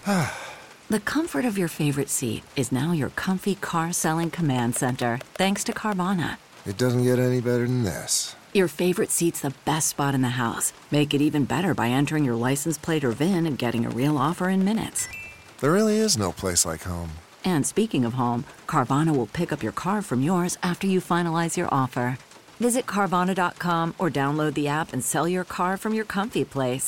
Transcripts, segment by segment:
The comfort of your favorite seat is now your comfy car selling command center, thanks to Carvana. It doesn't get any better than this. Your favorite seat's the best spot in the house. Make it even better by entering your license plate or VIN and getting a real offer in minutes. There really is no place like home. And speaking of home, Carvana will pick up your car from yours after you finalize your offer. Visit Carvana.com or download the app and sell your car from your comfy place.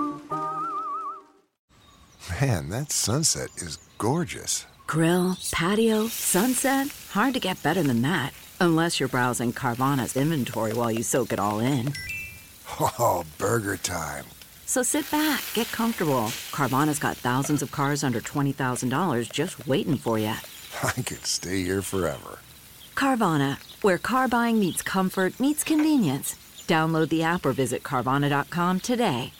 Man, that sunset is gorgeous. Grill, patio, sunset. Hard to get better than that. Unless you're browsing Carvana's inventory while you soak it all in. Oh, burger time. So sit back, get comfortable. Carvana's got thousands of cars under $20,000 just waiting for you. I could stay here forever. Carvana, where car buying meets comfort meets convenience. Download the app or visit Carvana.com today.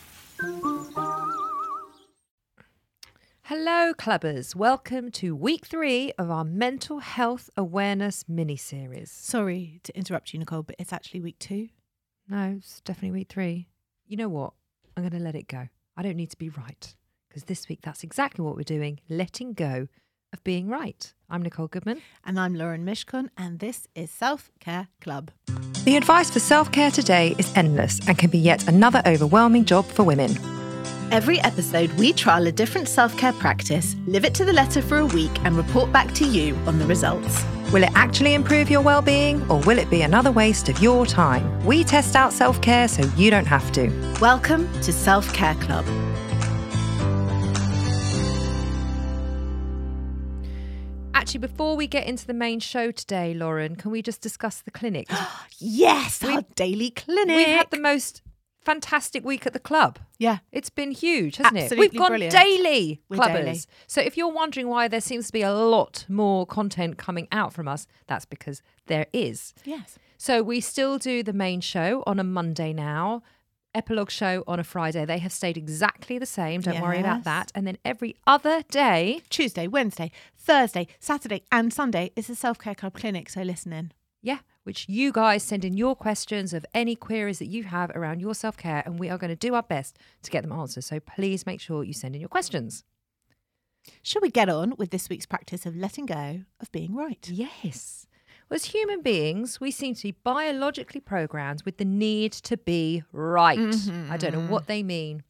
Hello, clubbers. Welcome to week 3 of our mental health awareness mini-series. Sorry to interrupt you, Nicole, but it's actually week 2. No, it's definitely week 3. You know what? I'm going to let it go. I don't need to be right, because this week that's exactly what we're doing, letting go of being right. I'm Nicole Goodman. And I'm Lauren Mishkon, and this is Self-Care Club. The advice for self-care today is endless and can be yet another overwhelming job for women. Every episode, we trial a different self-care practice, live it to the letter for a week, and report back to you on the results. Will it actually improve your well-being, or will it be another waste of your time? We test out self-care so you don't have to. Welcome to Self-Care Club. Actually, before we get into the main show today, Lauren, can we just discuss the clinic? Yes, our daily clinic. We've had the most fantastic week at the club. Yeah. It's been huge, hasn't Absolutely it? We've gone brilliant. daily, We're clubbers. daily. So if you're wondering why there seems to be a lot more content coming out from us, that's because there is. Yes. So we still do the main show on a Monday now, epilogue show on a Friday. They have stayed exactly the same. Don't worry about Yes. that. And then every other day, Tuesday, Wednesday, Thursday, Saturday, and Sunday is the Self-Care Club clinic, so listen in. yeah, which you guys send in your questions of any queries that you have around your self-care, and we are going to do our best to get them answered. So please make sure you send in your questions. Shall we get on with this week's practice of letting go of being right? Yes. Well, as human beings, we seem to be biologically programmed with the need to be right. I don't know what they mean.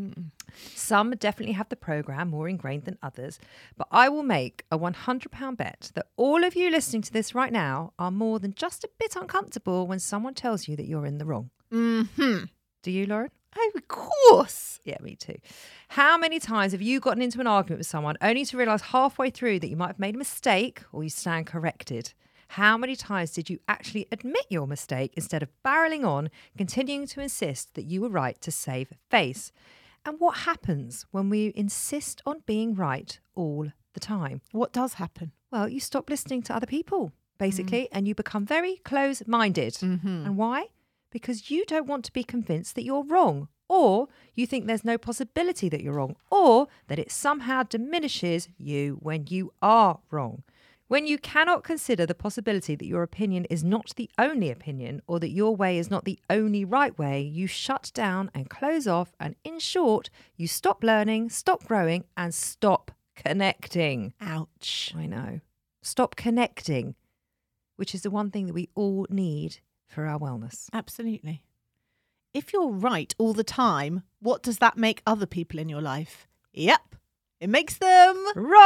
Some definitely have the program more ingrained than others, but I will make a £100 bet that all of you listening to this right now are more than just a bit uncomfortable when someone tells you that you're in the wrong. Mm-hmm. Do you, Lauren? Oh, of course. Yeah, me too. How many times have you gotten into an argument with someone only to realise halfway through that you might have made a mistake or you stand corrected? How many times did you actually admit your mistake instead of barrelling on, continuing to insist that you were right to save face? And what happens when we insist on being right all the time? What does happen? Well, you stop listening to other people, basically, and you become very close-minded. And why? Because you don't want to be convinced that you're wrong, or you think there's no possibility that you're wrong, or that it somehow diminishes you when you are wrong. When you cannot consider the possibility that your opinion is not the only opinion, or that your way is not the only right way, you shut down and close off, and in short, you stop learning, stop growing, and stop connecting. Ouch. I know. Stop connecting, which is the one thing that we all need for our wellness. Absolutely. If you're right all the time, what does that make other people in your life? Yep. It makes them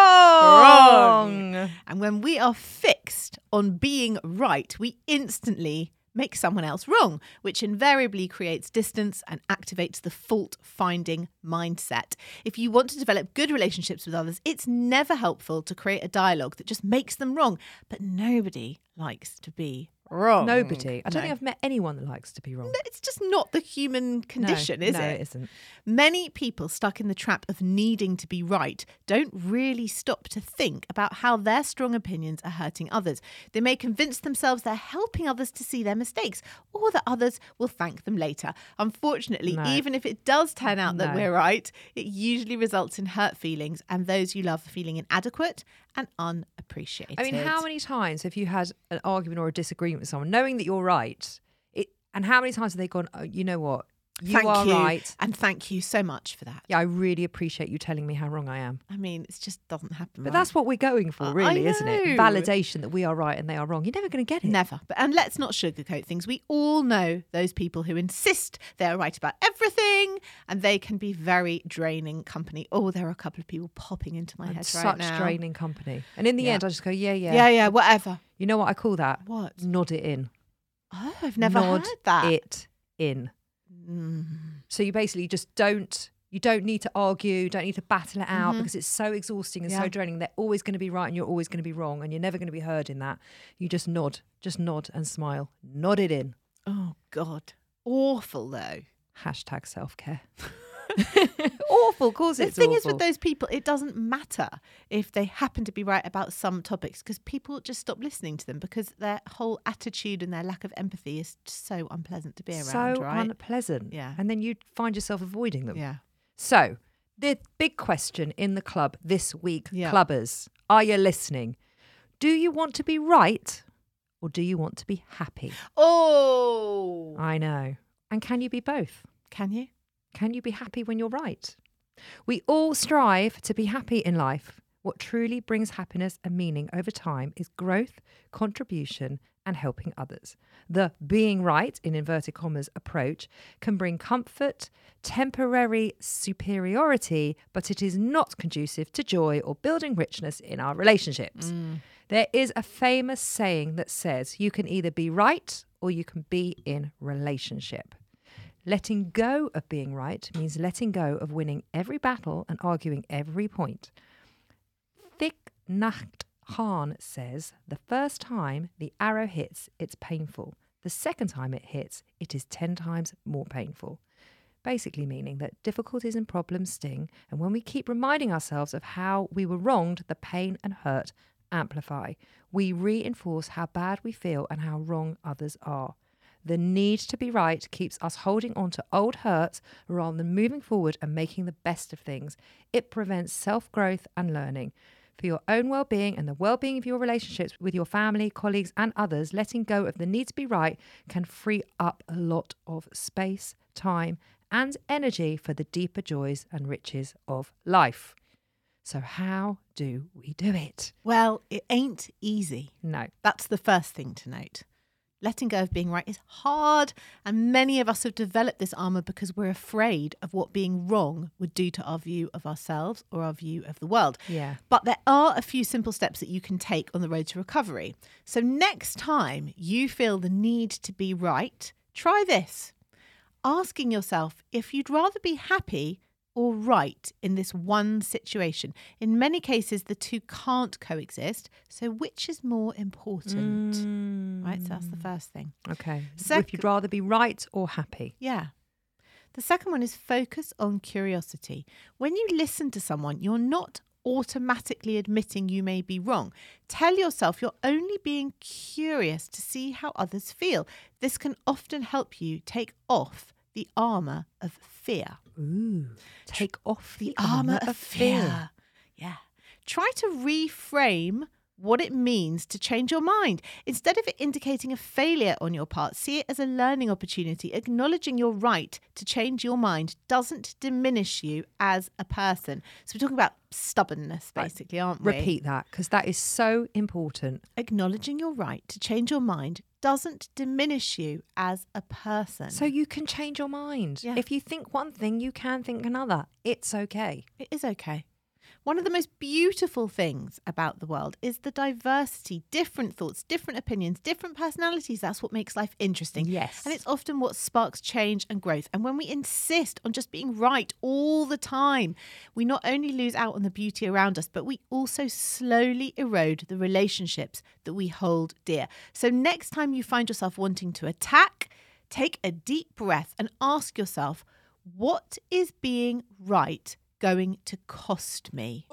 wrong. And when we are fixed on being right, we instantly make someone else wrong, which invariably creates distance and activates the fault-finding mindset. If you want to develop good relationships with others, it's never helpful to create a dialogue that just makes them wrong. But nobody likes to be wrong. Nobody. I don't No. think I've met anyone that likes to be wrong. No, it's just not the human condition, is it? No, it isn't. Many people stuck in the trap of needing to be right don't really stop to think about how their strong opinions are hurting others. They may convince themselves they're helping others to see their mistakes, or that others will thank them later. Unfortunately, No. even if it does turn out that No. we're right, it usually results in hurt feelings and those you love feeling inadequate and unappreciated. I mean, how many times have you had an argument or a disagreement with someone, knowing that you're right? And how many times have they gone, oh, you know what? You are right. And thank you so much for that. Yeah, I really appreciate you telling me how wrong I am. I mean, it just doesn't happen. But right? that's what we're going for, really, I isn't it? know. Validation that we are right and they are wrong. You're never going to get it. Never. And let's not sugarcoat things. We all know those people who insist they're right about everything, and they can be very draining company. Oh, there are a couple of people popping into my head right now. Such draining company. And in the end, I just go, Yeah, whatever. You know what I call that? What? Nod it in. Oh, I've never Nod heard that. it in. So you basically just don't need to argue, don't need to battle it out because it's so exhausting and so draining. They're always going to be right and you're always going to be wrong and you're never going to be heard in that. You just nod and smile. Nod it in. Oh, God. Awful, though. Hashtag self-care. Awful, of course it's The thing awful. is with those people, it doesn't matter if they happen to be right about some topics because people just stop listening to them because their whole attitude and their lack of empathy is so unpleasant to be around, so right? unpleasant. Yeah. And then you find yourself avoiding them. Yeah. So, the big question in the club this week, Yeah. clubbers, are you listening? Do you want to be right or do you want to be happy? Oh! I know. And can you be both? Can you? Can you be happy when you're right? We all strive to be happy in life. What truly brings happiness and meaning over time is growth, contribution, and helping others. The being right, in inverted commas, approach can bring comfort, temporary superiority, but it is not conducive to joy or building richness in our relationships. There is a famous saying that says you can either be right or you can be in relationship. Letting go of being right means letting go of winning every battle and arguing every point. Thich Nhat Hanh says, the first time the arrow hits, it's painful. The second time it hits, it is 10 times more painful. Basically meaning that difficulties and problems sting, and when we keep reminding ourselves of how we were wronged, the pain and hurt amplify. We reinforce how bad we feel and how wrong others are. The need to be right keeps us holding on to old hurts rather than moving forward and making the best of things. It prevents self-growth and learning. For your own well-being and the well-being of your relationships with your family, colleagues and others, letting go of the need to be right can free up a lot of space, time and energy for the deeper joys and riches of life. So how do we do it? Well, it ain't easy. No. That's the first thing to note. Letting go of being right is hard, and many of us have developed this armour because we're afraid of what being wrong would do to our view of ourselves or our view of the world. Yeah. But there are a few simple steps that you can take on the road to recovery. So next time you feel the need to be right, try this. Asking yourself if you'd rather be happy or right in this one situation. In many cases, the two can't coexist. So which is more important? Right, so that's the first thing. Okay. If you'd rather be right or happy. Yeah. The second one is focus on curiosity. When you listen to someone, you're not automatically admitting you may be wrong. Tell yourself you're only being curious to see how others feel. This can often help you take off the armour of fear. Ooh. Take off The armour of fear. Yeah. Try to reframe what it means to change your mind. Instead of it indicating a failure on your part, see it as a learning opportunity. Acknowledging your right to change your mind doesn't diminish you as a person. So we're talking about stubbornness, basically, aren't we? Repeat that, because that is so important. Acknowledging your right to change your mind doesn't diminish you as a person. So you can change your mind. Yeah. If you think one thing, you can think another. It's okay. It is okay. One of the most beautiful things about the world is the diversity, different thoughts, different opinions, different personalities. That's what makes life interesting. Yes. And it's often what sparks change and growth. And when we insist on just being right all the time, we not only lose out on the beauty around us, but we also slowly erode the relationships that we hold dear. So next time you find yourself wanting to attack, take a deep breath and ask yourself, what is being right going to cost me?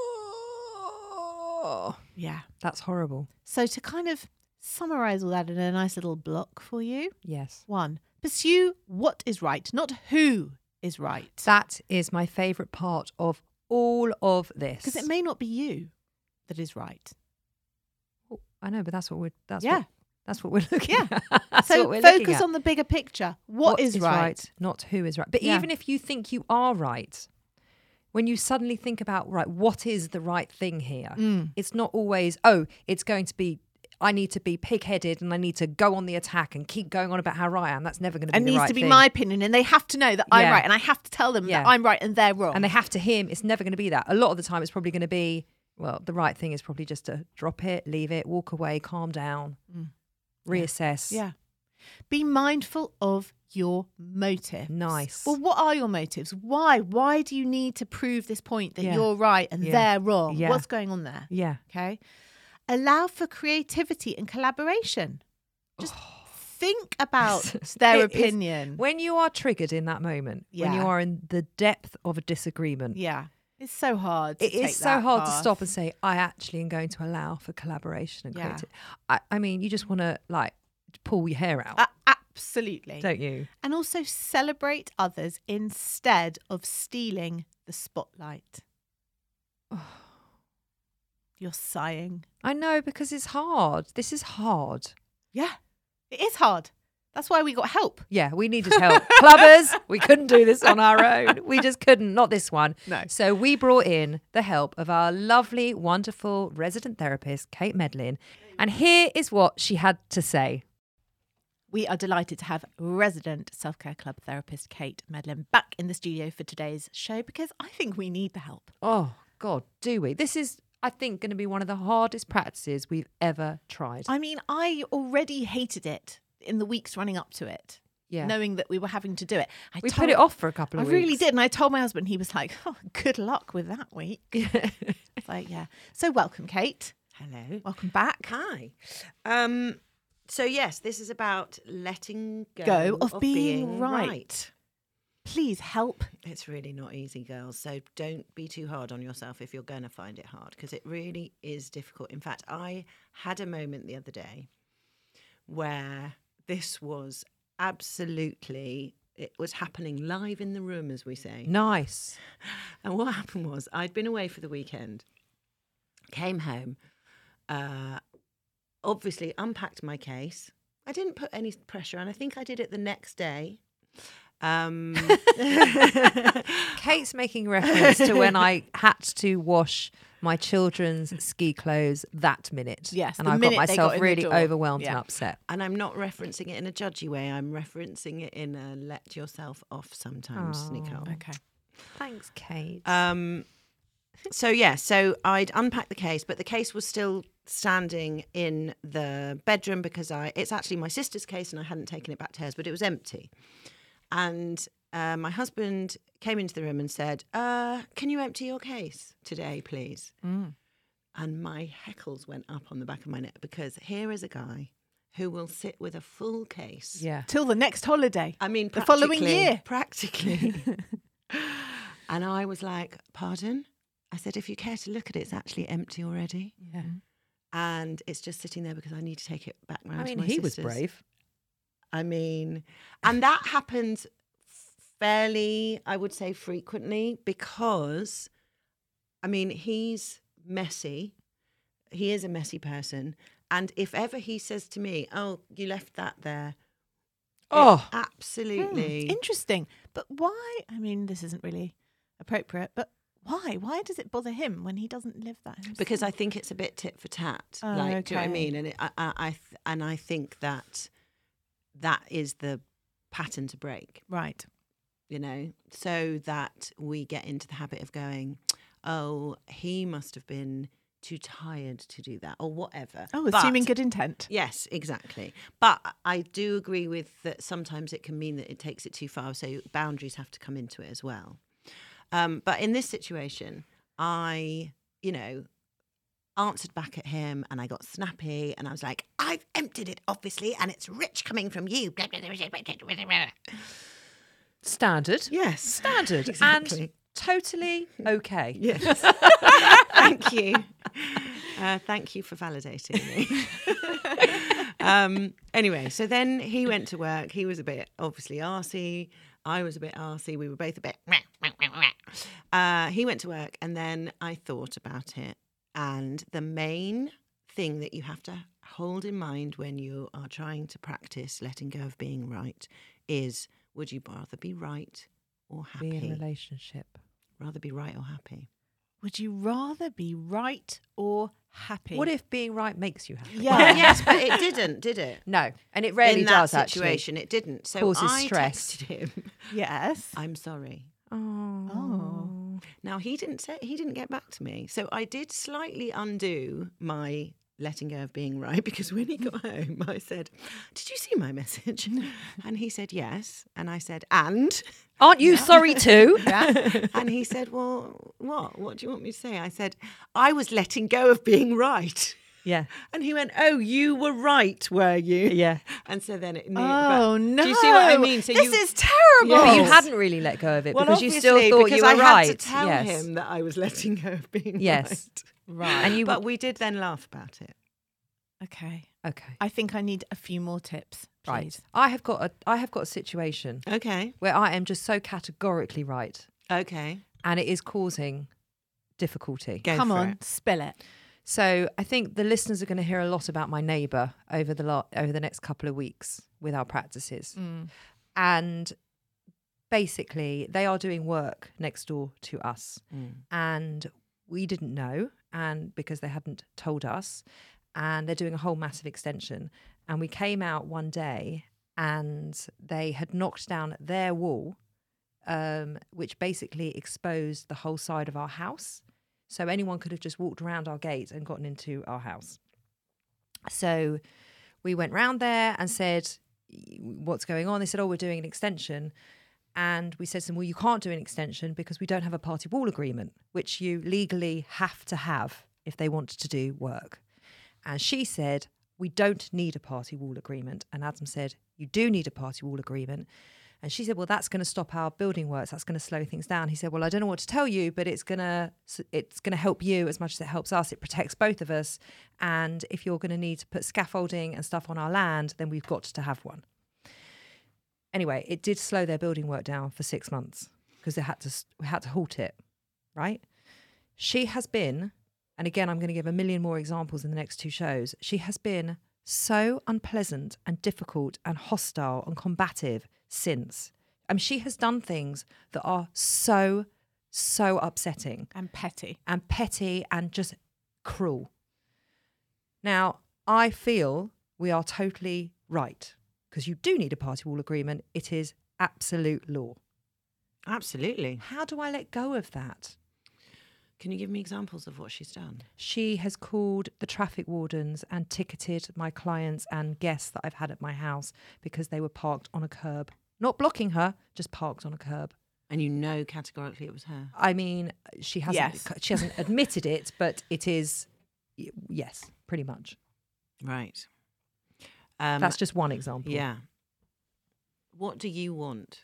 Oh, Yeah. that's horrible. So to kind of summarize all that in a nice little block for you. Yes. 1, pursue what is right, not who is right. That is my favourite part of all of this. Because it may not be you that is right. I know, but that's what we're. That's Yeah. what That's what we're looking Yeah. at. That's So what we're looking focus at. on the bigger picture. What is right? Not who is right. But Yeah. even if you think you are right, when you suddenly think about, right, what is the right thing here? It's not always, it's going to be, I need to be pig-headed and I need to go on the attack and keep going on about how right I am. That's never going to be It the needs right to be thing. my opinion, and they have to know that I'm Yeah. right, and I have to tell them Yeah. that I'm right and they're wrong. And they have to hear, it's never going to be that. A lot of the time it's probably going to be, well, the right thing is probably just to drop it, leave it, walk away, calm down, reassess. Yeah. Be mindful of your motive. Nice. Well, what are your motives? Why? Why do you need to prove this point that Yeah. you're right and Yeah. they're wrong? Yeah. What's going on there? Yeah. Okay. Allow for creativity and collaboration. Just think about their It is- opinion. When you are triggered in that moment, when you Yeah. are in the depth of a disagreement, Yeah. It's so hard. To it is take so that hard to path. stop and say, I actually am going to allow for collaboration and Yeah. creativity. I mean, you just want to like pull your hair out, Absolutely. don't you? And also celebrate others instead of stealing the spotlight. You're sighing. I know, because it's hard. This is hard. Yeah, it is hard. That's why we got help. Yeah, we needed help. Clubbers, we couldn't do this on our own. We just couldn't, not this one. No. So we brought in the help of our lovely, wonderful resident therapist, Kate Medlin. And here is what she had to say. We are delighted to have resident Self-Care Club therapist Kate Medlin back in the studio for today's show because I think we need the help. Oh, God, do we? This is, I think, going to be one of the hardest practices we've ever tried. I mean, I already hated it in the weeks running up to it, Yeah. knowing that we were having to do it. We put it off for a couple I of weeks. really did. And I told my husband, he was like, oh, good luck with that week. It's like, yeah. So welcome, Kate. Hello. Welcome back. Hi. So yes, this is about letting Go of being being right. Please help. It's really not easy, girls. So don't be too hard on yourself if you're going to find it hard, because it really is difficult. In fact, I had a moment the other day where this was absolutely, it was happening live in the room, as we say. Nice. And what happened was I'd been away for the weekend, came home, obviously unpacked my case. I didn't put any pressure on. I think I did it the next day. Kate's making reference to when I had to wash my children's ski clothes that minute. Yes, And the I got minute they myself got in the really door. overwhelmed Yeah. and upset. And I'm not referencing it in a judgy way. I'm referencing it in a let yourself off sometimes, Nicole. Okay. Thanks, Kate. So I'd unpacked the case, but the case was still standing in the bedroom because it's actually my sister's case and I hadn't taken it back to hers, but it was empty. And my husband came into the room and said, can you empty your case today, please? And my heckles went up on the back of my neck, because here is a guy who will sit with a full case. Yeah. Till the next holiday. I mean, the following practically- year. Practically. And I was like, pardon? I said, if you care to look at it, it's actually empty already. Yeah. And it's just sitting there because I need to take it back round I to mean, my he was sisters. brave. I mean, and that happens fairly, I would say, frequently, because, I mean, he's messy. He is a messy person. And if ever he says to me, oh, you left that there. Oh. Absolutely. Interesting. But why? I mean, this isn't really appropriate, but why? Why does it bother him when he doesn't live that himself? Because I think it's a bit tit for tat. Oh, Like, do you know what I okay. mean? And I think that is the pattern to break. Right. You know, so that we get into the habit of going, oh, he must have been too tired to do that, or whatever. Oh, assuming But- good intent. Yes, exactly. But I do agree with that sometimes it can mean that it takes it too far, so boundaries have to come into it as well. But in this situation, I, answered back at him and I got snappy and I was like, I've emptied it, obviously, and it's rich coming from you. Standard. Yes. Standard. Exactly. And totally okay. Yes. Thank you. Thank you for validating me. Anyway, so then he went to work. He was a bit, obviously, arsey. I was a bit arsey. We were both a bit... He went to work and then I thought about it. And the main thing that you have to hold in mind when you are trying to practice letting go of being right is, would you rather be right or happy? Be in a relationship. Rather be right or happy? Would you rather be right or happy? What if being right makes you happy? Yeah. Well, yes, but it didn't, did it? No, and it rarely In that does situation, actually. it didn't. So Causes I stress. texted him, Yes. I'm sorry. Oh. Now, he didn't get back to me. So I did slightly undo my letting go of being right, because when he got home, I said, did you see my message? And he said, yes. And I said, and? Aren't you sorry too? And he said, well, what? What do you want me to say? I said, I was letting go of being right. Yeah. And he went, oh, you were right, were you? Yeah. And so then it... Oh, no. Do you see what I mean? So this is terrible. But you hadn't really let go of it Well, because you still obviously, thought because you were I right. had to tell yes. him that I was letting go of being Yes. right. And you But we did then laugh about it. Okay. Okay. I think I need a few more tips, please. Right. I have got a situation Okay. where I am just so categorically right, Okay. and it is causing difficulty. Go Come for on, it. spill it. So I think the listeners are going to hear a lot about my neighbour over the next couple of weeks with our practices, and basically they are doing work next door to us, and we didn't know, and because they hadn't told us, and they're doing a whole massive extension, and we came out one day and they had knocked down their wall, which basically exposed the whole side of our house. So anyone could have just walked around our gate and gotten into our house. So we went round there and said, what's going on? They said, oh, we're doing an extension. And we said to them, well, you can't do an extension because we don't have a party wall agreement, which you legally have to have if they want to do work. And she said, we don't need a party wall agreement. And Adam said, you do need a party wall agreement. And she said, well, that's going to stop our building works. That's going to slow things down. He said, well, I don't know what to tell you, but it's going to help you as much as it helps us. It protects both of us. And if you're going to need to put scaffolding and stuff on our land, then we've got to have one. Anyway, it did slow their building work down for 6 months because we had to halt it, right? She has been, and again, I'm going to give a million more examples in the next 2 shows. She has been so unpleasant and difficult and hostile and combative since. I mean, she has done things that are so upsetting And petty. and just cruel. Now, I feel we are totally right because you do need a party wall agreement. It is absolute law. Absolutely. How do I let go of that? Can you give me examples of what she's done? She has called the traffic wardens and ticketed my clients and guests that I've had at my house because they were parked on a curb. Not blocking her, just parked on a curb. And you know categorically it was her. I mean, she hasn't admitted it, but it is, yes, pretty much. Right. That's just one example. Yeah. What do you want?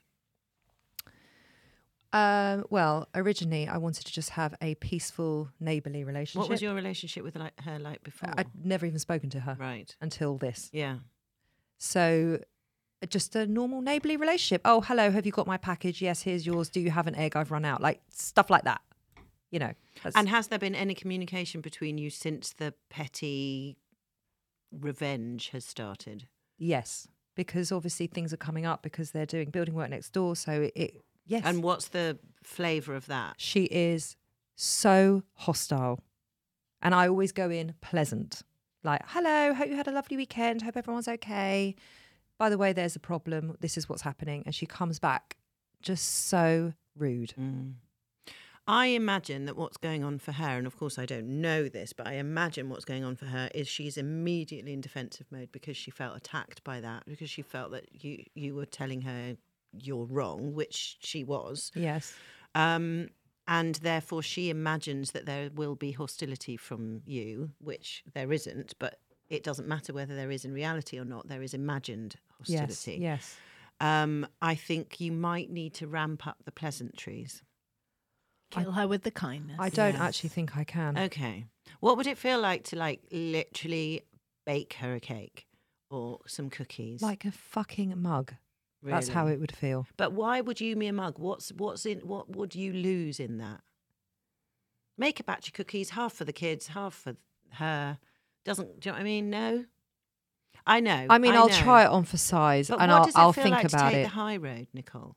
Well, originally I wanted to just have a peaceful, neighbourly relationship. What was your relationship with her like before? I'd never even spoken to her Right. until this. Yeah. So just a normal neighbourly relationship. Oh, hello, have you got my package? Yes, here's yours. Do you have an egg? I've run out. Like stuff like that. You know. And has there been any communication between you since the petty revenge has started? Yes, because obviously things are coming up because they're doing building work next door. So yes. And what's the flavour of that? She is so hostile. And I always go in pleasant. Like, hello, hope you had a lovely weekend. Hope everyone's okay. By the way, there's a problem. This is what's happening. And she comes back just so rude. I imagine that what's going on for her, and of course I don't know this, but I imagine what's going on for her is she's immediately in defensive mode because she felt attacked by that, because she felt that you were telling her you're wrong, which she was. Yes. And therefore she imagines that there will be hostility from you, which there isn't, but it doesn't matter whether there is in reality or not. There is imagined hostility. Yes. I think you might need to ramp up the pleasantries. Kill her with the kindness. I don't actually think I can. Okay. What would it feel like to literally bake her a cake or some cookies? Like a fucking mug. That's how Really? it would feel. But why would you me a mug? What would you lose in that? Make a batch of cookies, half for the kids, half for her. Doesn't, do you know what I mean? No. I know. I mean, I'll know. try it on for size, But and what does it I'll feel think like about to take it. the high road, Nicole?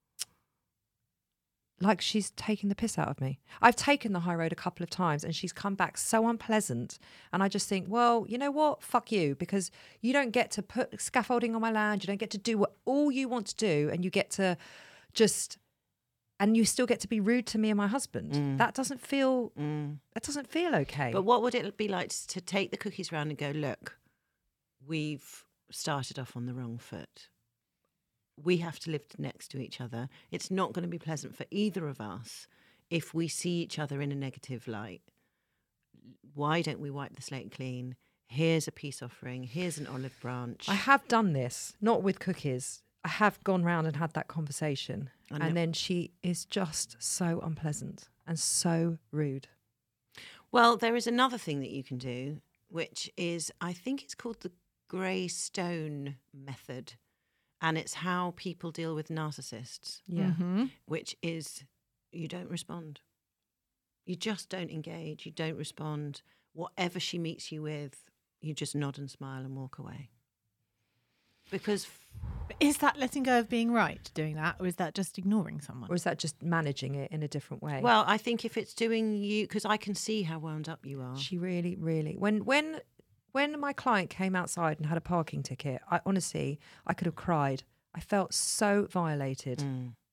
Like she's taking the piss out of me. I've taken the high road a couple of times and she's come back so unpleasant. And I just think, well, you know what? Fuck you, because you don't get to put scaffolding on my land. You don't get to do what all you want to do, and you get to just, and you still get to be rude to me and my husband. That doesn't feel, that doesn't feel okay. But what would it be like to take the cookies round and go, look, we've started off on the wrong foot. We have to live next to each other. It's not going to be pleasant for either of us if we see each other in a negative light. Why don't we wipe the slate clean? Here's a peace offering. Here's an olive branch. I have done this, not with cookies. I have gone round and had that conversation. I know. And then she is just so unpleasant and so rude. Well, there is another thing that you can do, which is, I think it's called the grey stone method. And it's how people deal with narcissists. Yeah. Which is, you don't respond. You just don't engage. You don't respond. Whatever she meets you with, you just nod and smile and walk away. Because Is that letting go of being right, doing that? Or is that just ignoring someone? Or is that just managing it in a different way? well, I think if it's doing you, because I can see how wound up you are. She really, really. When my client came outside and had a parking ticket, I honestly could have cried. I felt so violated.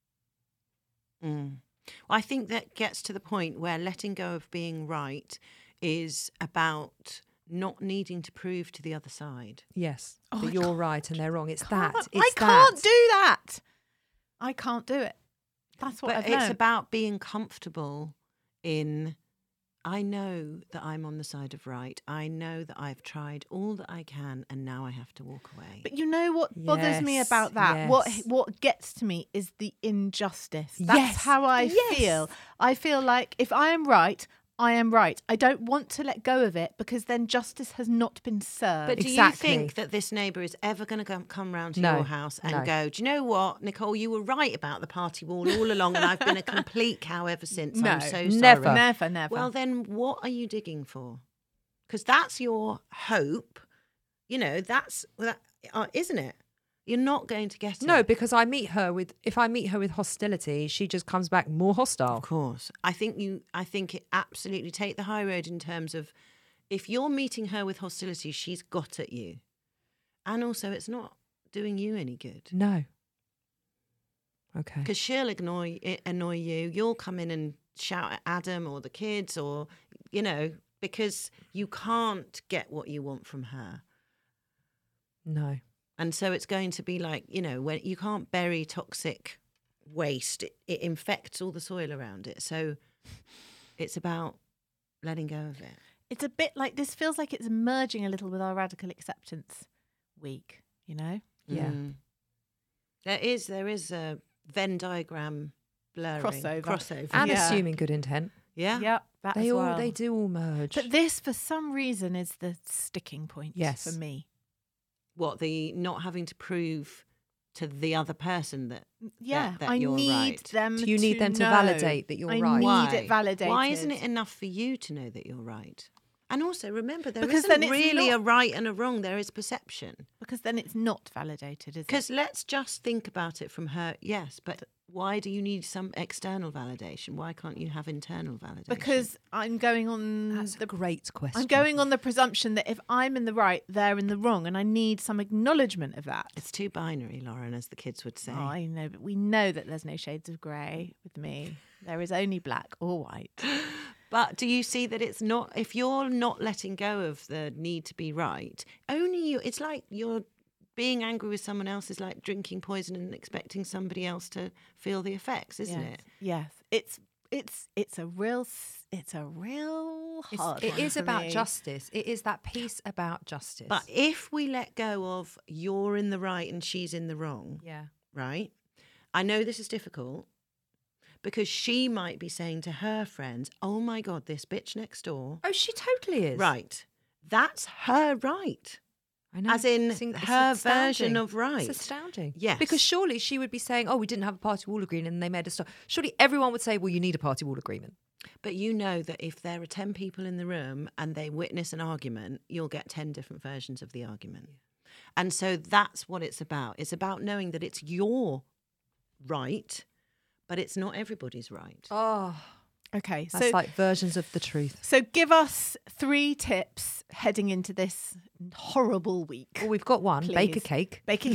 Well, I think that gets to the point where letting go of being right is about not needing to prove to the other side. Yes, Oh, that I you're can't- right and they're wrong. It's that. It's I can't do that. I can't do it. That's what But I've it's learned. about being comfortable in, I know that I'm on the side of right. I know that I've tried all that I can and now I have to walk away. But you know what bothers me Yes, about that? yes. What gets to me is the injustice. That's Yes, how I yes. feel. I feel like if I am right, I am right. I don't want to let go of it because then justice has not been served. But do Exactly. you think that this neighbour is ever going to come round to No, your house and no. go, do you know what, Nicole, you were right about the party wall all along and I've been a complete cow ever since. No, I'm so never. sorry. never. Well, then what are you digging for? Because that's your hope. You know, isn't it? You're not going to get it. No, because if I meet her with hostility, she just comes back more hostile. Of course. I think it absolutely take the high road in terms of if you're meeting her with hostility, she's got at you. And also it's not doing you any good. No. Okay. Because she'll annoy you. You'll come in and shout at Adam or the kids or, you know, because you can't get what you want from her. No. And so it's going to be like, you know, when you can't bury toxic waste, it infects all the soil around it. So it's about letting go of it. it's a bit like this feels like it's merging a little with our radical acceptance week, you know? Yeah. There is a Venn diagram blurring. Crossover. And Yeah. assuming good intent. Yeah. Yep, that as well. They do all merge. But this, for some reason, is the sticking point Yes. for me. What, the not having to prove to the other person that Yeah, that I you're need right. them. Do you need them to know. validate that you're I right? need Why? it validated. Why isn't it enough for you to know that you're right? And also remember, there Because isn't then it's really not- a right and a wrong. There is perception. Because then it's not validated, is it? Because let's just think about it from her. Yes, but why do you need some external validation? Why can't you have internal validation? Because I'm going on That's a great question. I'm going on the presumption that if I'm in the right, they're in the wrong, and I need some acknowledgement of that. it's too binary, Lauren, as the kids would say. Oh, I know, but we know that there's no shades of grey with me. There is only black or white. But do you see that it's not, if you're not letting go of the need to be right, only you, it's like you're being angry with someone else is like drinking poison and expecting somebody else to feel the effects, isn't Yes. it? Yes, it's a real hard. It one is for about me. justice. It is that piece about justice. But if we let go of you're in the right and she's in the wrong, yeah. right? I know this is difficult because she might be saying to her friends, oh my God, this bitch next door. Oh, she totally is. Right. That's her right. I know. As in It's her astounding. version of right. It's astounding. Yes. Because surely she would be saying, oh, we didn't have a party wall agreement and they made us stop. Surely everyone would say, well, you need a party wall agreement. But you know that if there are 10 people in the room and they witness an argument, you'll get 10 different versions of the argument. And so that's what it's about. It's about knowing that it's your right, but it's not everybody's right. Oh, Okay, that's so like versions of the truth. so give us 3 tips heading into this horrible week. Well, we've got one. Please. Bake a cake. Baking.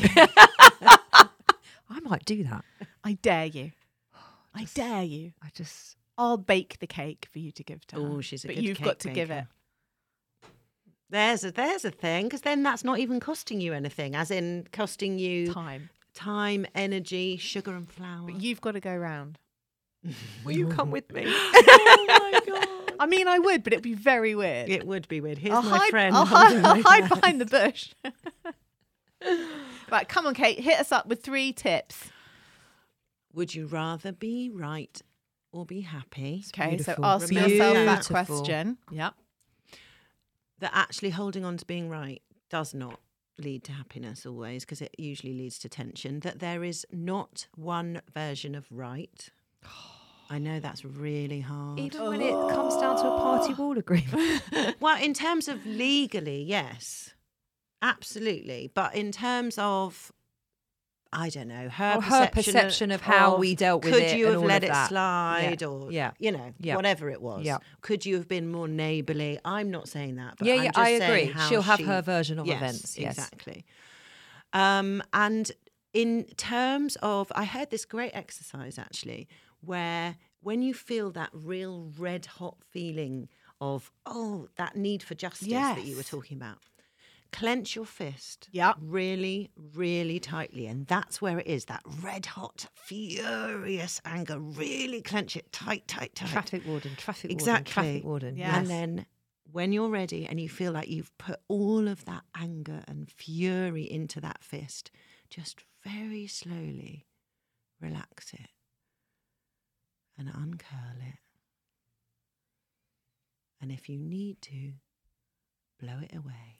I might do that. I dare you. I dare you. I just... I'll bake the cake for you to give to her. Oh, she's a but good you've cake got to give baker. it. There's a thing, because then that's not even costing you anything, as in costing you Time. energy, sugar and flour. But you've got to go round. Will you come with me? Oh my God. I mean, I would, but it'd be very weird. It would be weird. Here's I'll my hide, friend. I'll hide behind the bush. Right, come on, Kate. Hit us up with 3 tips. Would you rather be right or be happy? Okay, so Beautiful. ask Remember yourself that Beautiful. question. Yep. That actually holding on to being right does not lead to happiness always, because it usually leads to tension. That there is not one version of right. I know that's really hard. Even when it comes down to a party wall agreement. Well, in terms of legally, yes, absolutely. But in terms of, I don't know, her perception of how we dealt with it. Could you and have all let of it that. slide, Yeah. or Yeah. you know, Yeah. whatever it was? Yeah. Could you have been more neighbourly? I'm not saying that, but Yeah, I'm yeah, just I saying agree. how She'll have she- her version of Yes, events. Yes, exactly. And in terms of, I heard this great exercise actually, where when you feel that real red hot feeling of, that need for justice that you were Yes. talking about, clench your fist Yep. really, really tightly. And that's where it is, that red hot, furious anger. Really clench it tight, tight, tight. Traffic warden, traffic warden, Exactly. traffic warden. Yeah. And then when you're ready and you feel like you've put all of that anger and fury into that fist, just very slowly relax it and uncurl it. And if you need to, blow it away.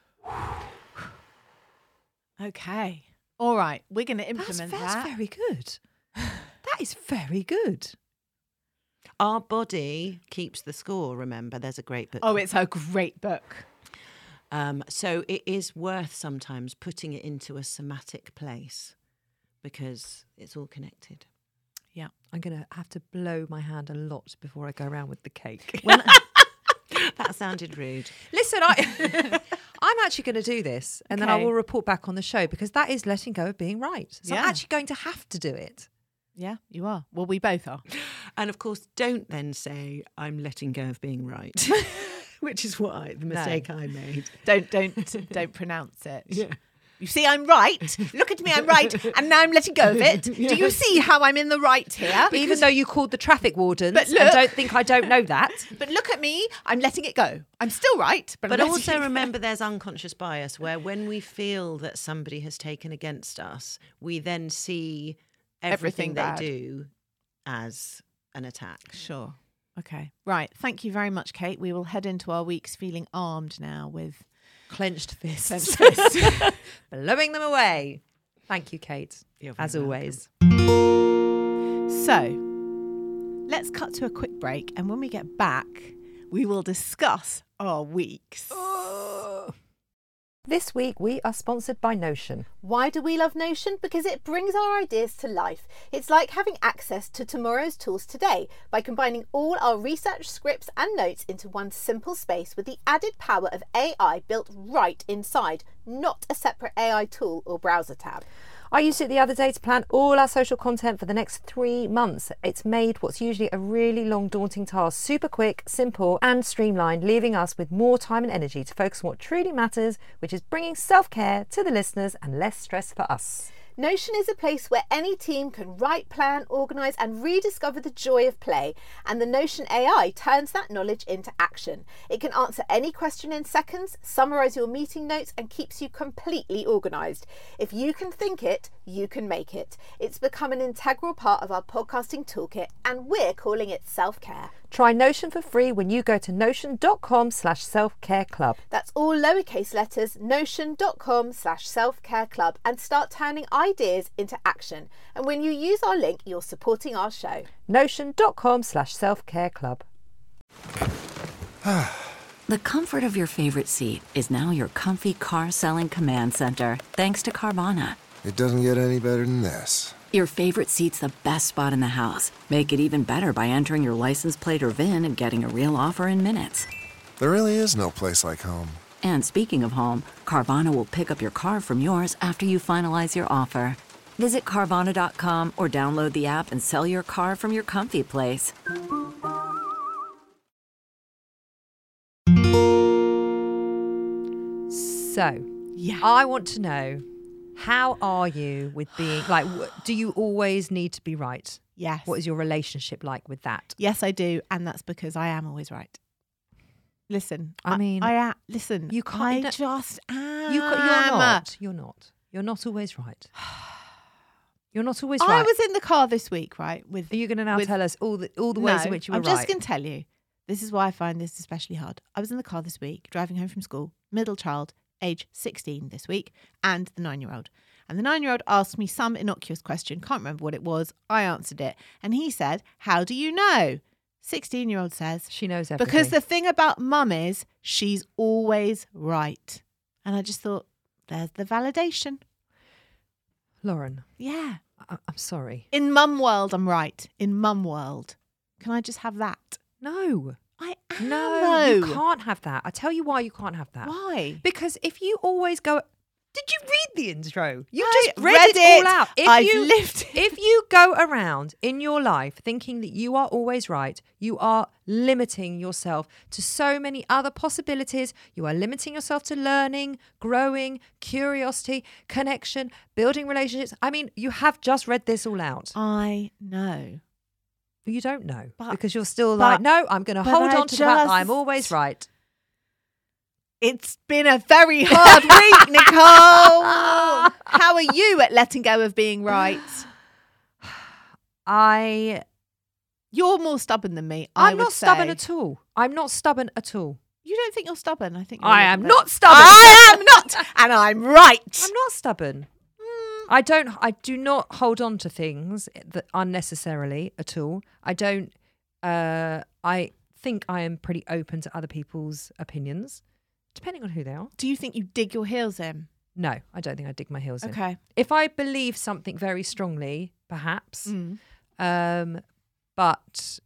Okay. All right. We're going to That's implement that's that. very good. That is very good. Our body keeps the score, remember? There's a great book. Oh, it's a great book. So it is worth sometimes putting it into a somatic place because it's all connected. Yeah. I'm going to have to blow my hand a lot before I go around with the cake. That sounded rude. Listen, I'm actually going to do this and then I Okay. will report back on the show because that is letting go of being right. So I'm Yeah. actually going to have to do it. Yeah, you are. Well, we both are. And of course, don't then say, I'm letting go of being right, which is the mistake I made. Don't pronounce it. Yeah. You see, I'm right. Look at me, I'm right. And now I'm letting go of it. Do you see how I'm in the right here? Even though you called the traffic wardens But and look- don't think I don't know that. But look at me, I'm letting it go. I'm still right. But, But I'm letting also it go. remember there's unconscious bias where when we feel that somebody has taken against us, we then see everything they bad. do as an attack. Sure. Okay. Right. Thank you very much, Kate. We will head into our weeks feeling armed now with Clenched fists. clenched fists. Blowing them away. Thank you, Kate. You're very As always. So, let's cut to a quick break. And when we get back, we will discuss our weeks. This week we are sponsored by Notion. Why do we love Notion? Because it brings our ideas to life. It's like having access to tomorrow's tools today by combining all our research, scripts and notes into one simple space with the added power of AI built right inside, not a separate AI tool or browser tab. I used it the other day to plan all our social content for the next 3 months. It's made what's usually a really long, daunting task super quick, simple and streamlined, leaving us with more time and energy to focus on what truly matters, which is bringing self-care to the listeners and less stress for us. Notion is a place where any team can write, plan, organise and rediscover the joy of play, and the Notion AI turns that knowledge into action. It can answer any question in seconds, summarise your meeting notes and keeps you completely organised. If you can think it, you can make it. It's become an integral part of our podcasting toolkit, and we're calling it self-care. Try Notion for free when you go to notion.com/selfcareclub. That's all lowercase letters, notion.com/selfcareclub, and start turning ideas into action. And when you use our link, you're supporting our show. Notion.com/selfcareclub. The comfort of your favorite seat is now your comfy car selling command center, thanks to Carvana. It doesn't get any better than this. Your favorite seat's the best spot in the house. Make it even better by entering your license plate or VIN and getting a real offer in minutes. There really is no place like home. And speaking of home, Carvana will pick up your car from yours after you finalize your offer. Visit Carvana.com or download the app and sell your car from your comfy place. So, Yeah. I want to know, how are you with being, like, do you always need to be right? Yes. What is your relationship like with that? Yes, I do. And that's because I am always right. Listen. I mean, I am. Listen. you can't- I no- just am. You're not. You're not always right. You're not always right. I was in the car this week, right? With Are you going to now with- tell us all the ways in which you were I'm right? just going to tell you. This is why I find this especially hard. I was in the car this week, driving home from school, middle child, age 16 this week, and the 9-year-old. And the 9-year-old asked me some innocuous question, can't remember what it was. I answered it. And he said, "How do you know?" 16-year-old says, She knows everything. "Because the thing about mum is she's always right." And I just thought, there's the validation. Lauren, Yeah. I'm sorry. In mum world, I'm right. In mum world. Can I just have that? No. I am. No, you though. can't have that. I tell you why you can't have that. Why? Because if you always go... Did you read the intro? You I just read read it it. all out. I've lived it. If you go around in your life thinking that you are always right, you are limiting yourself to so many other possibilities. You are limiting yourself to learning, growing, curiosity, connection, building relationships. I mean, you have just read this all out. I know. You don't know But- because you're still but- like, no, I'm going to but hold I on to the fact that I'm just- always right. It's been a very hard week, Nicole. How are you at letting go of being right? You're more stubborn than me. I'm would not stubborn say. at all. I'm not stubborn at all. You don't think you're stubborn? I think you're a I little am bit. not stubborn. I am not, and I'm right. I'm not stubborn. I do not hold on to things that unnecessarily at all. I think I am pretty open to other people's opinions, depending on who they are. Do you think you dig your heels in? No, I don't think I dig my heels in. Okay. If I believe something very strongly, perhaps, Mm. but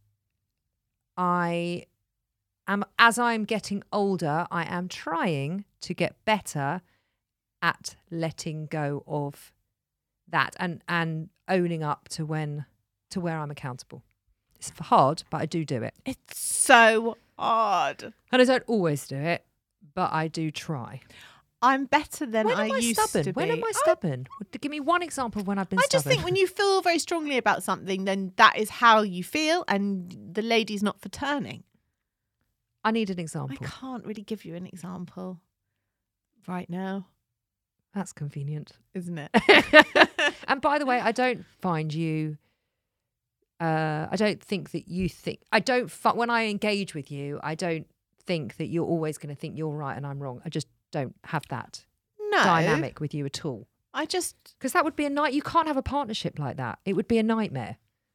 I am, as I'm getting older, I am trying to get better at letting go of that and owning up to where I'm accountable. It's hard, but I do it. It's so hard. And I don't always do it, but I do try. I'm better than When I am I used stubborn? to be. When am I stubborn? Give me one example of when I've been I stubborn. just think when you feel very strongly about something, then that is how you feel, and the lady's not for turning. I need an I example. can't really give you an example right now, That's convenient. isn't it? And by the way, I don't find you. I don't think that you think. When I engage with you, I don't think that you're always going to think you're right and I'm wrong. I just don't have that No. dynamic with you at all. I just, Because that would be a night. You can't have a partnership like that. It would be a nightmare.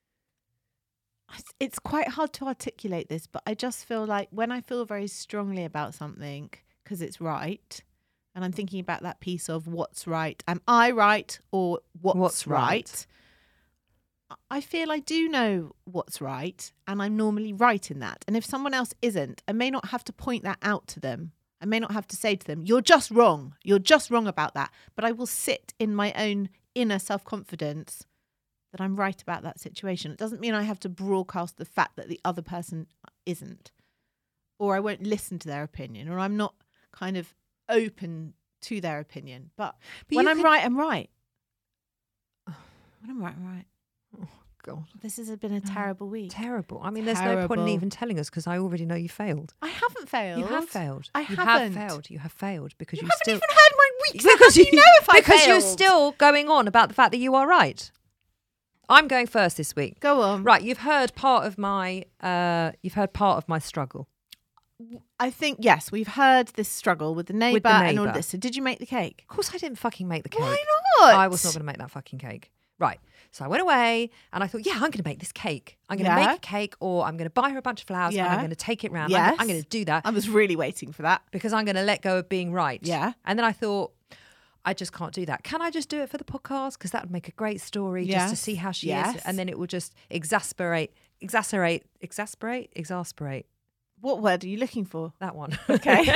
it's quite hard to articulate this, but I just feel like when I feel very strongly about something because it's right, and I'm thinking about that piece of what's right, am I right or what's right? I feel I do know what's right, and I'm normally right in that. And if someone else isn't, I may not have to point that out to them. I may not have to say to them, "You're just wrong. You're just wrong about that." But I will sit in my own inner self-confidence that I'm right about that situation. It doesn't mean I have to broadcast the fact that the other person isn't, or I won't listen to their opinion, or I'm not kind of open to their opinion. But when I'm right, I'm right. When I'm right, I'm right. Oh God, This has been a terrible week. terrible. I mean, there's no point in Terrible. even telling us because I already know you failed. I haven't failed. You have failed. I You haven't. have failed. You have failed because You you haven't still. even heard my weeks. How do you know if I because you're failed? still going on about the fact that you are right. I'm going first this week. Go on. Right, you've heard part of my struggle. I think, yes, we've heard this struggle with the neighbour and all of this. So did you make the cake? Of course I didn't fucking make the cake. Why not? I was not going to make that fucking cake. Right. So I went away and I thought, yeah, I'm going to make this cake. I'm going to make a cake, or I'm going to buy her a bunch of flowers and I'm going to take it round. Yes. I'm going to do that. I was really waiting for that. Because I'm going to let go of being right. Yeah. And then I thought, I just can't do that. Can I just do it for the podcast? Because that would make a great story just to see how she is. And then it will just exasperate. What word are you looking for? That one. Okay.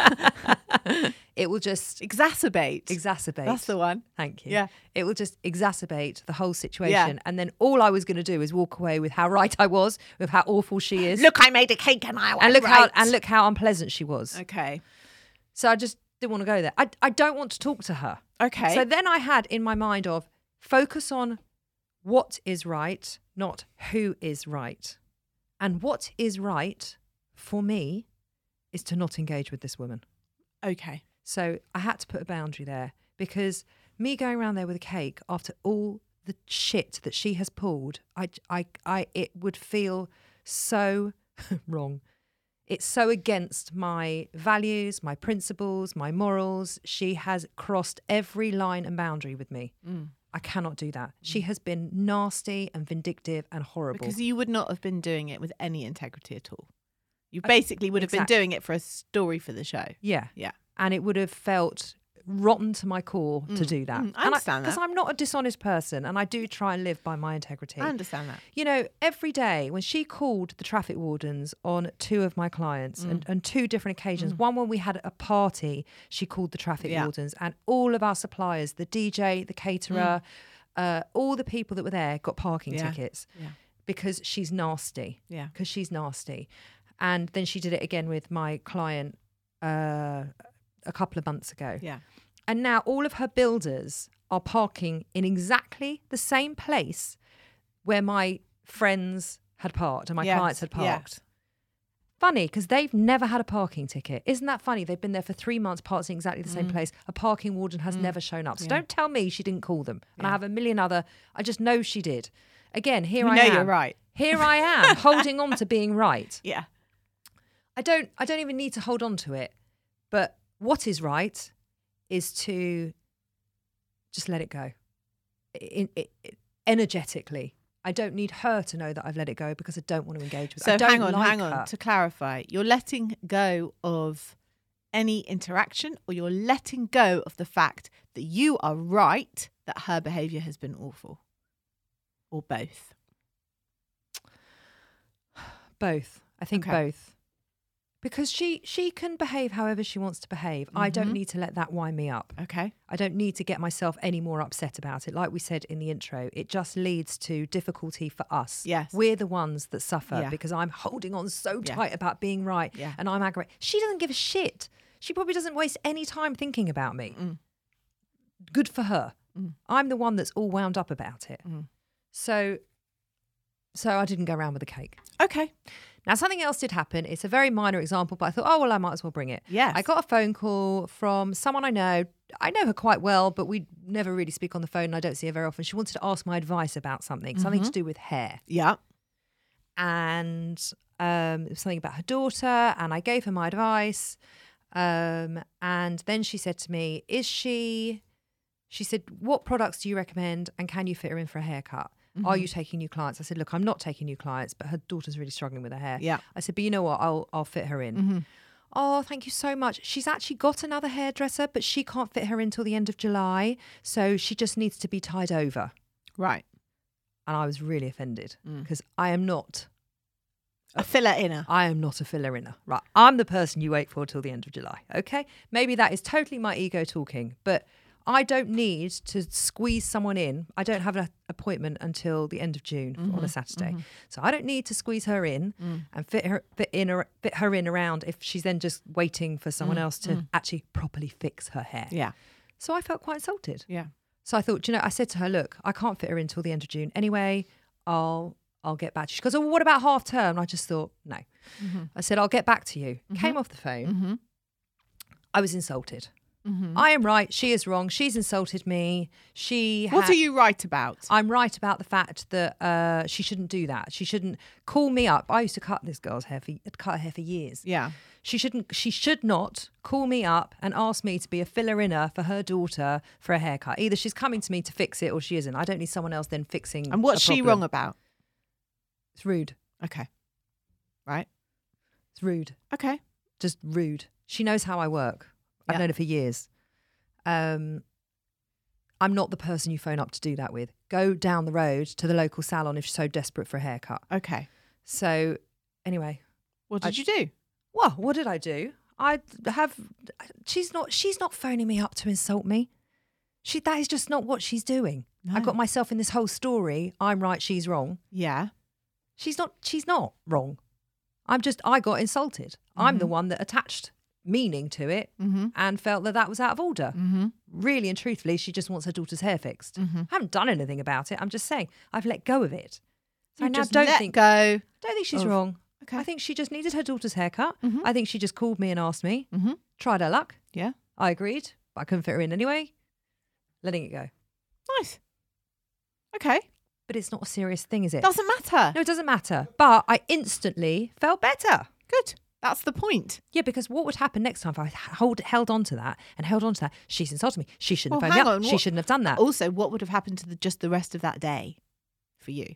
It will just Exacerbate. That's the one. Thank you. Yeah. It will just exacerbate the whole situation. And then all I was going to do is walk away with how right I was, with how awful she is. Look, I made a cake and I was look how unpleasant she was. Okay. So I just didn't want to go there. I don't want to talk to her. Okay. So then I had in my mind of focus on what is right, not who is right. And what is right for me is to not engage with this woman. Okay. So I had to put a boundary there, because me going around there with a cake after all the shit that she has pulled, it would feel so wrong. It's so against my values, my principles, my morals. She has crossed every line and boundary with me. I cannot do that. She has been nasty and vindictive and horrible. Because you would not have been doing it with any integrity at all. You basically would have been doing it for a story for the show. Yeah. Yeah. And it would have felt rotten to my core to do that. I understand that. Because I'm not a dishonest person and I do try and live by my integrity. I understand that. You know, every day when she called the traffic wardens on two of my clients and two different occasions, one when we had a party, she called the traffic wardens, and all of our suppliers, the DJ, the caterer, all the people that were there got parking tickets because she's nasty. Yeah. Because she's nasty. And then she did it again with my client a couple of months ago. Yeah. And now all of her builders are parking in exactly the same place where my friends had parked and my clients had parked. Funny, because they've never had a parking ticket. Isn't that funny? They've been there for 3 months, parked in exactly the same place. A parking warden has never shown up. So don't tell me she didn't call them. And I have a million other, I just know she did. Again, I am. You're right. Here I am, holding on to being right. Yeah. I don't even need to hold on to it. But what is right is to just let it go. Energetically. I don't need her to know that I've let it go because I don't want to engage with her. So I don't hang on. her. To clarify, you're letting go of any interaction, or you're letting go of the fact that you are right, that her behaviour has been awful? Or both? Both. I think both. Because she can behave however she wants to behave. I don't need to let that wind me up. Okay. I don't need to get myself any more upset about it. Like we said in the intro, it just leads to difficulty for us. Yes. We're the ones that suffer because I'm holding on so tight about being right and I'm aggravated. She doesn't give a shit. She probably doesn't waste any time thinking about me. Good for her. I'm the one that's all wound up about it. So I didn't go around with the cake. Okay. Now, something else did happen. It's a very minor example, but I thought, oh, well, I might as well bring it. Yes. I got a phone call from someone I know. I know her quite well, but we never really speak on the phone and I don't see her very often. She wanted to ask my advice about something to do with hair. Yeah. And it was something about her daughter, and I gave her my advice. And then she said to me, she said, what products do you recommend and can you fit her in for a haircut? Are you taking new clients? I said, look, I'm not taking new clients, but her daughter's really struggling with her hair. Yeah. I said, but you know what? I'll fit her in. Oh, thank you so much. She's actually got another hairdresser, but she can't fit her in till the end of July. So she just needs to be tied over. Right. And I was really offended because I am not a filler inner. I am not a filler inner. Right. I'm the person you wait for till the end of July. Okay. Maybe that is totally my ego talking, but I don't need to squeeze someone in. I don't have an appointment until the end of June on a Saturday. So I don't need to squeeze her in and fit her in around if she's then just waiting for someone else to actually properly fix her hair. Yeah. So I felt quite insulted. Yeah. So I thought, I said to her, look, I can't fit her in till the end of June. Anyway, I'll get back to you. She goes, oh, well, what about half term? And I just thought, no. I said, I'll get back to you. Came off the phone. I was insulted. I am right. She is wrong. She's insulted me. What are you right about? I'm right about the fact that she shouldn't do that. She shouldn't call me up. I used to cut this girl's hair cut her hair for years. Yeah. She should not call me up and ask me to be a filler-inner for her daughter for a haircut. Either she's coming to me to fix it or she isn't. I don't need someone else then fixing. And what's a she problem. wrong about? It's rude. Okay. Right. It's rude. Okay. Just rude. She knows how I work. I've Yeah. known her for years. I'm not the person you phone up to do that with. Go down the road to the local salon if you're so desperate for a haircut. Okay. So, anyway. What did you do? Well, what did I do? She's not phoning me up to insult me. That is just not what she's doing. No. I got myself in this whole story. I'm right, she's wrong. Yeah. She's not wrong. I got insulted. I'm the one that attached meaning to it and felt that was out of order. Really and truthfully, she just wants her daughter's hair fixed. I haven't done anything about it. I'm just saying I've let go of it. So You I now just don't let think go. she's of- wrong. Okay. I think she just needed her daughter's haircut. I think she just called me and asked me. Mhm. Tried her luck. Yeah. I agreed, but I couldn't fit her in anyway. Letting it go. Nice. Okay. But it's not a serious thing, is it? Doesn't matter. No, it doesn't matter. But I instantly felt better. Good. That's the point. Yeah, because what would happen next time if I held on to that and held on to that? She's insulted me. She shouldn't Well, have phoned me hang up. on, She what- shouldn't have done that. Also, what would have happened to just the rest of that day for you?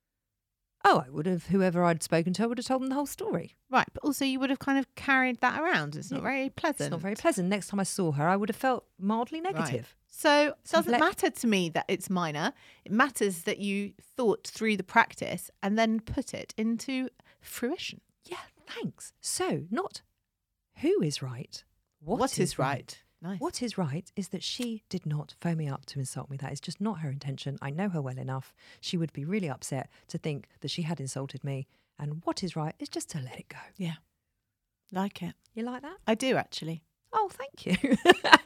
Oh, I would have, whoever I'd spoken to, I would have told them the whole story. Right. But also, you would have kind of carried that around. It's not very pleasant. It's not very pleasant. Next time I saw her, I would have felt mildly negative. Right. So it So I've doesn't matter to me that it's minor. It matters that you thought through the practice and then put it into fruition. Yeah, thanks. So, not who is right. What is right? Nice. What is right is that she did not phone me up to insult me. That is just not her intention. I know her well enough. She would be really upset to think that she had insulted me. And what is right is just to let it go. Yeah. Like it. You like that? I do actually. Oh, thank you.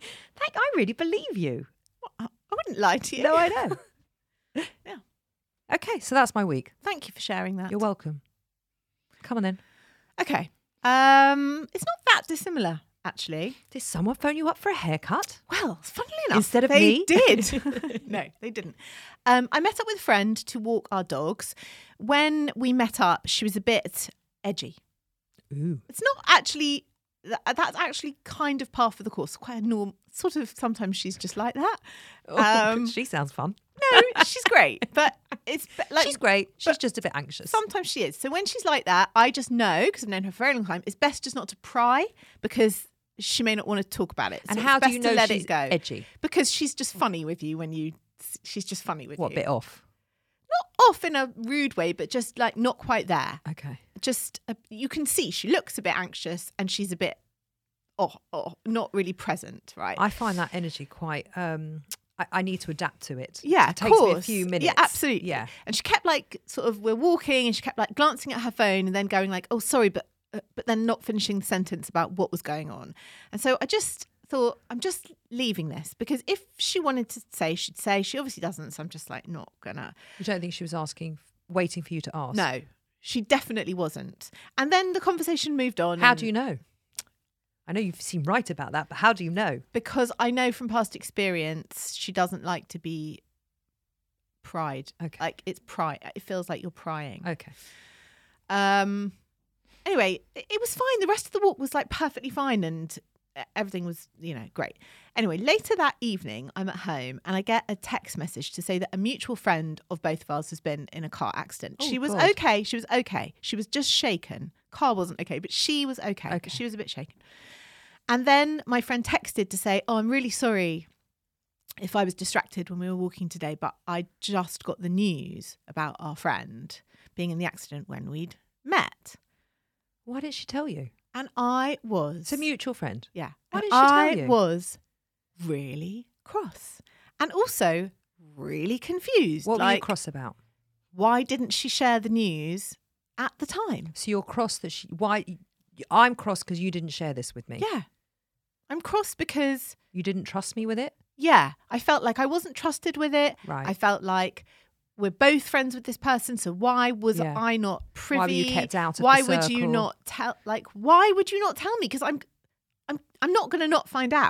I really believe you. I wouldn't lie to you. No, I know. Yeah. Okay, so that's my week. Thank you for sharing that. You're welcome. Come on then. Okay. It's not that dissimilar, actually. Did someone phone you up for a haircut? Well, funnily enough, Instead of they me? did. No, they didn't. I met up with a friend to walk our dogs. When we met up, she was a bit edgy. Ooh. It's not actually. That's actually kind of par for the course. Quite a norm. Sort of. Sometimes she's just like that. She sounds fun. No, she's great, but it's like She's great. She's but just a bit anxious. Sometimes she is. So when she's like that, I just know, because I've known her for a very long time, it's best just not to pry because she may not want to talk about it. And So how it's do you best to know let she's it go? edgy? Because she's just funny with you she's just funny with What, you. bit off? Not off in a rude way, but just like not quite there. Okay. Just you can see she looks a bit anxious and she's a bit not really present, right? I find that energy quite. I need to adapt to it. Yeah, it takes of me a course. few minutes. Yeah, absolutely. Yeah. And she kept like sort of we're walking, and she kept like glancing at her phone and then going like, "Oh, sorry," but then not finishing the sentence about what was going on. And so I just thought, I'm just leaving this because if she wanted to say, she'd say. She obviously doesn't, so I'm just like not gonna. You don't think she was waiting for you to ask? No, she definitely wasn't. And then the conversation moved on. How do you know? I know you seem right about that, but how do you know? Because I know from past experience, she doesn't like to be pried. Okay. Like it's pry. It feels like you're prying. Okay. Anyway, it was fine. The rest of the walk was like perfectly fine and everything was, great. Anyway, later that evening, I'm at home and I get a text message to say that a mutual friend of both of ours has been in a car accident. Oh, she was God. okay. She was okay. She was just shaken. Car wasn't okay, but she was okay. Okay. She was a bit shaken. And then my friend texted to say, "Oh, I'm really sorry if I was distracted when we were walking today, but I just got the news about our friend being in the accident when we'd met." Why didn't she tell you? And I was... It's a mutual friend. Yeah. Why And didn't she tell I you? was really cross and also really confused. What were you like, cross about? why didn't she share the news at the time? So you're cross that I'm cross because you didn't share this with me. Yeah. I'm cross because, You didn't trust me with it? yeah, I felt like I wasn't trusted with it. Right. I felt like we're both friends with this person, so why was Yeah. I not privy? Why were you kept out of Why the would you circle? not tell? Like, why would you not tell me? Because I'm not going to not find out.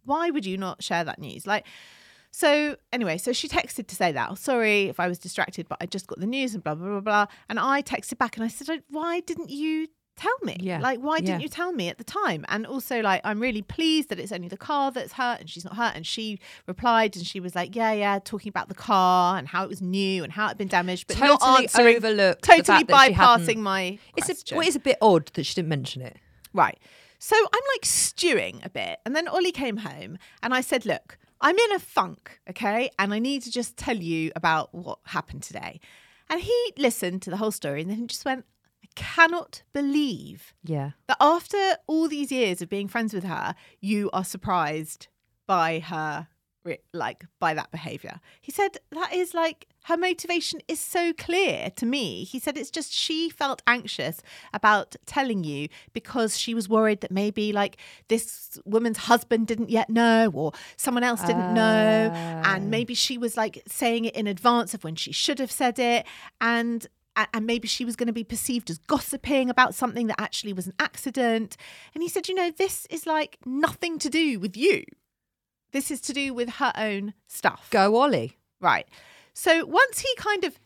Why would you not share that news? Like, so anyway, so she texted to say that, oh, sorry if I was distracted, but I just got the news and blah, blah, blah, blah. And I texted back and I said, why didn't you tell me? Yeah. Like, why didn't Yeah. you tell me at the time? And also, like, I'm really pleased that it's only the car that's hurt and she's not hurt. And she replied and she was like, yeah, talking about the car and how it was new and how it had been damaged, but not Totally answering, overlooked the totally fact that she bypassing hadn't- my question. It is a bit odd that she didn't mention it. Right. So I'm like stewing a bit. And then Ollie came home and I said, look, I'm in a funk, okay? And I need to just tell you about what happened today. And he listened to the whole story and then he just went, I cannot believe Yeah. that after all these years of being friends with her, you are surprised by her, like, by that behaviour. He said that is like, her motivation is so clear to me. He said it's just she felt anxious about telling you because she was worried that maybe like this woman's husband didn't yet know or someone else didn't know. And maybe she was like saying it in advance of when she should have said it. And maybe she was going to be perceived as gossiping about something that actually was an accident. And he said, you know, this is like nothing to do with you. This is to do with her own stuff. Go Ollie. Right. So once he kind of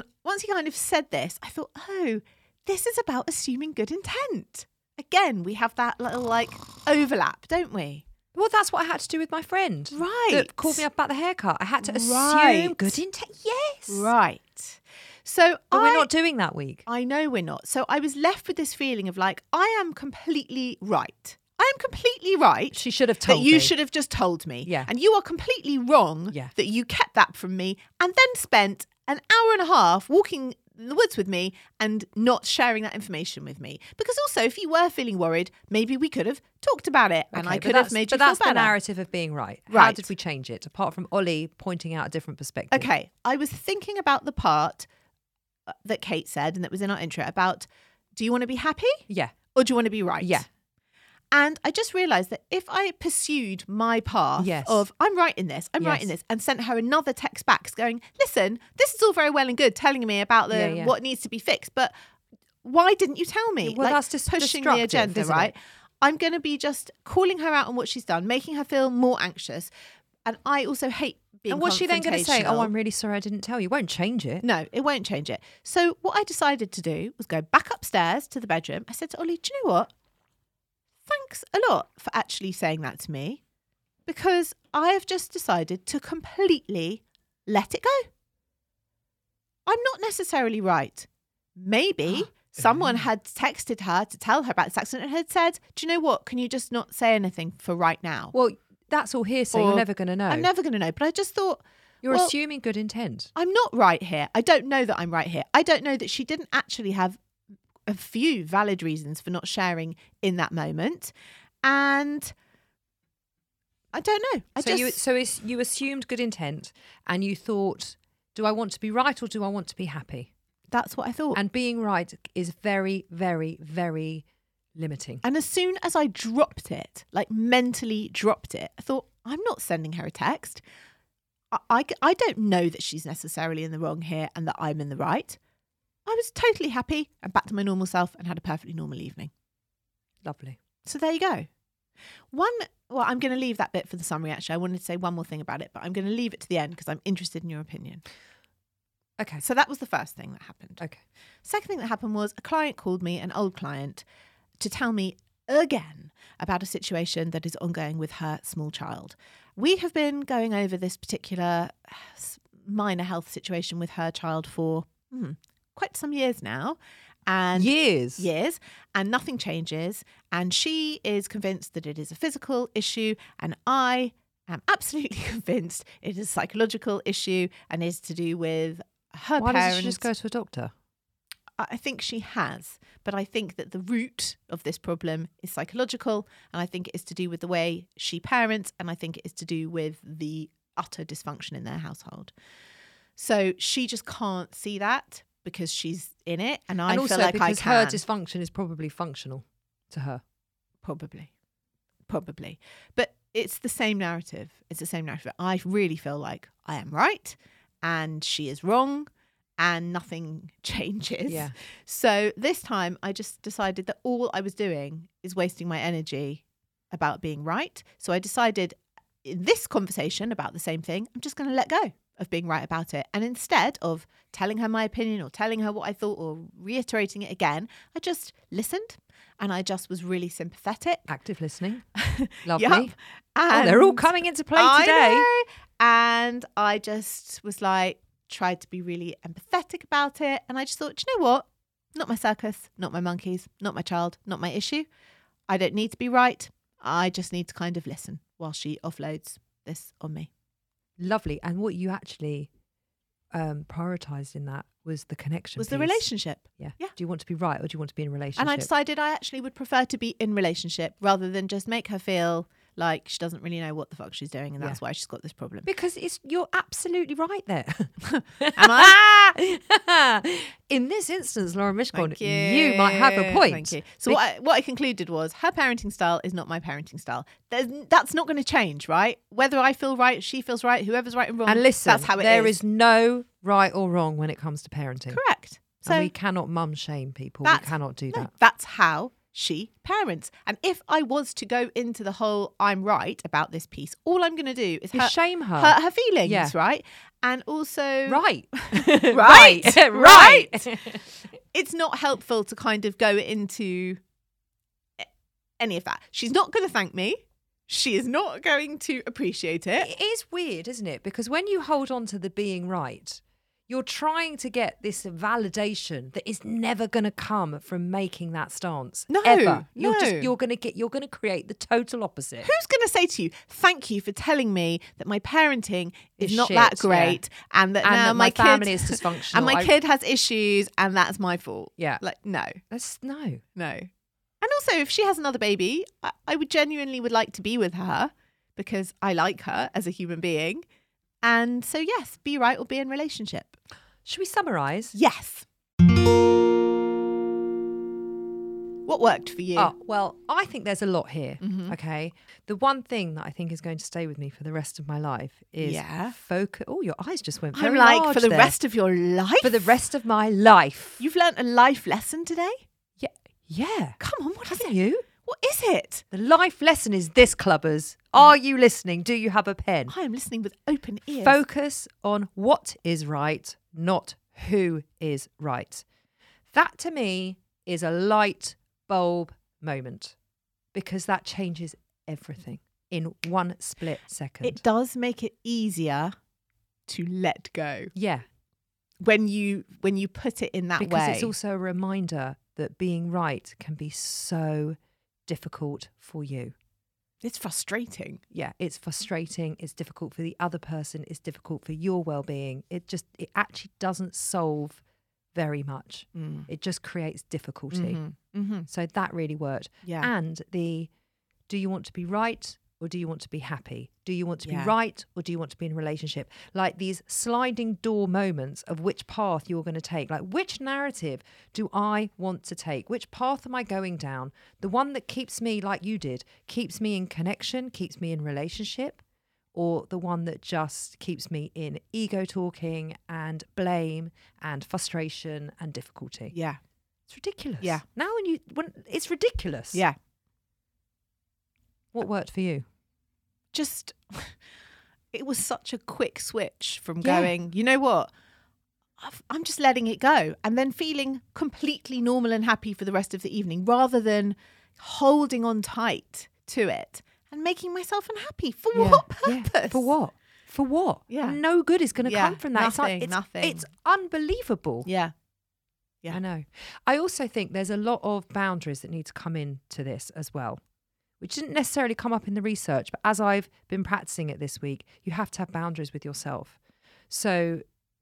said this, I thought, oh, this is about assuming good intent. Again, we have that little like overlap, don't we? Well, that's what I had to do with my friend. Right. That called me up about the haircut. I had to assume Right. good intent. Yes. Right. So But we're not doing that week. I know we're not. So I was left with this feeling of like, I am completely right. I am completely right. She should have that told you me. should have just told me. Yeah. And you are completely wrong Yeah. that you kept that from me and then spent an hour and a half walking in the woods with me and not sharing that information with me. Because also, if you were feeling worried, maybe we could have talked about it and Okay, I but could have that's- made you But that's feel the better. narrative of being right. How Right. did we change it? Apart from Ollie pointing out a different perspective. Okay, I was thinking about the part that Kate said and that was in our intro about, do you want to be happy Yeah. or do you want to be right? Yeah. And I just realised that if I pursued my path Yes. of I'm right in this, I'm right in this, and sent her another text back going, listen, this is all very well and good telling me about the what needs to be fixed, but why didn't you tell me? Well, that's just pushing the destructive, agenda, isn't right? it? I'm going to be just calling her out on what she's done, making her feel more anxious. And I also hate being And what's she then going to say? Oh, confrontational. I'm really sorry I didn't tell you. Won't change it. No, it won't change it. So what I decided to do was go back upstairs to the bedroom. I said to Ollie, do you know what? Thanks a lot for actually saying that to me, because I have just decided to completely let it go. I'm not necessarily right. Maybe someone had texted her to tell her about this accident and had said, do you know what? Can you just not say anything for right now? Well, that's all hearsay. Or, You're never going to know. I'm never going to know. But I just thought, You're well, assuming good intent. I'm not right here. I don't know that I'm right here. I don't know that she didn't actually have a few valid reasons for not sharing in that moment. And I don't know. You assumed good intent and you thought, do I want to be right or do I want to be happy? That's what I thought. And being right is very, very, very limiting. And as soon as I dropped it, like mentally dropped it, I thought, I'm not sending her a text. I don't know that she's necessarily in the wrong here and that I'm in the right. I was totally happy and back to my normal self and had a perfectly normal evening. Lovely. So there you go. I'm going to leave that bit for the summary, actually. I wanted to say one more thing about it, but I'm going to leave it to the end because I'm interested in your opinion. Okay. So that was the first thing that happened. Okay. Second thing that happened was a client called me, an old client, to tell me again about a situation that is ongoing with her small child. We have been going over this particular minor health situation with her child for quite some years now. And Years. And nothing changes. And she is convinced that it is a physical issue. And I am absolutely convinced it is a psychological issue and is to do with her Why parents. doesn't she just go to a doctor? I think she has, but I think that the root of this problem is psychological, and I think it is to do with the way she parents, and I think it is to do with the utter dysfunction in their household. So she just can't see that because she's in it, and I also feel like I because can. her dysfunction is probably functional to her. Probably. But it's the same narrative. It's the same narrative. I really feel like I am right and she is wrong and nothing changes. Yeah. So this time I just decided that all I was doing is wasting my energy about being right. So I decided in this conversation about the same thing, I'm just going to let go of being right about it. And instead of telling her my opinion or telling her what I thought or reiterating it again, I just listened and I just was really sympathetic. Active listening. Lovely. Yep. Oh, they're all coming into play I today. know. And I just was like, tried to be really empathetic about it. And I just thought, do you know what? Not my circus, not my monkeys, not my child, not my issue. I don't need to be right. I just need to kind of listen while she offloads this on me. Lovely. And what you actually prioritized in that was the connection. Was the piece. relationship. Yeah. Yeah. Do you want to be right or do you want to be in a relationship? And I decided I actually would prefer to be in relationship rather than just make her feel like she doesn't really know what the fuck she's doing and that's why she's got this problem. Because you're absolutely right there. Am I? In this instance, Laura Mishcon, Thank you. you might have a point. Thank you. So what I concluded was her parenting style is not my parenting style. That's not going to change, right? Whether I feel right, she feels right, whoever's right and wrong. And listen, that's how it there is. is no right or wrong when it comes to parenting. Correct. So And we cannot mum shame people. We cannot do that. That's how she parents. And if I was to go into the whole I'm right about this piece, all I'm going to do is shame her. hurt her feelings, Yeah. right? And also Right. right. Right. It's not helpful to kind of go into any of that. She's not going to thank me. She is not going to appreciate it. It is weird, isn't it? Because when you hold on to the being right, you're trying to get this validation that is never going to come from making that stance. No, ever. no. You're going to create the total opposite. Who's going to say to you, thank you for telling me that my parenting is Is not shit, that great and that now that my kid, family is dysfunctional. and my kid has issues and that's my fault. Yeah. Like, no. No. And also, if she has another baby, I would genuinely would like to be with her because I like her as a human being. And so, yes, be right or be in relationship. Should we summarise? Yes. What worked for you? Oh, well, I think there's a lot here. Mm-hmm. Okay. The one thing that I think is going to stay with me for the rest of my life is focus. Oh, your eyes just went very I'm like, large for the there. rest of your life? For the rest of my life. You've learnt a life lesson today? Yeah. Come on, what is Haven't it? you? What is it? The life lesson is this, clubbers. Are you listening? Do you have a pen? I am listening with open ears. Focus on what is right, not who is right. That to me is a light bulb moment because that changes everything in one split second. It does make it easier to let go Yeah. when you put it in that way. Because it's also a reminder that being right can be so difficult for you. It's frustrating. Yeah, it's frustrating. It's difficult for the other person. It's difficult for your well-being. It actually doesn't solve very much. It just creates difficulty. So that really worked. Yeah. And do you want to be right or do you want to be happy? Do you want to be Yeah. right or do you want to be in a relationship? Like these sliding door moments of which path you're going to take. Like, which narrative do I want to take? Which path am I going down? The one that keeps me, like you did, keeps me in connection, keeps me in relationship, or the one that just keeps me in ego talking and blame and frustration and difficulty? Yeah. It's ridiculous. Yeah. Now when it's ridiculous. Yeah. What worked for you? Just, it was such a quick switch from Yeah. going, you know what? I'm just letting it go and then feeling completely normal and happy for the rest of the evening rather than holding on tight to it and making myself unhappy. For what purpose? Yeah. For what? For what? Yeah. No good is going to Yeah, come from that. nothing, nothing. It's unbelievable. Yeah. Yeah. I know. I also think there's a lot of boundaries that need to come into this as well, which didn't necessarily come up in the research, but as I've been practicing it this week, you have to have boundaries with yourself. So,